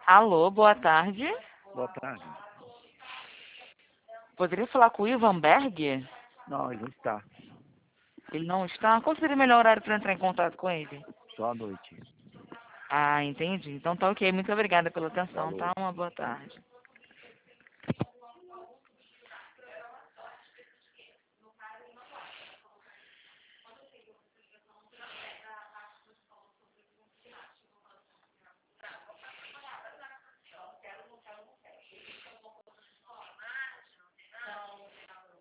Alô, boa tarde. Boa tarde. Poderia falar com o Ivan Berg? Não, ele não está. Ele não está? Qual seria o melhor horário para entrar em contato com ele? Só à noite. Ah, entendi. Então tá ok. Muito obrigada pela atenção, Falou. tá? Uma boa tarde.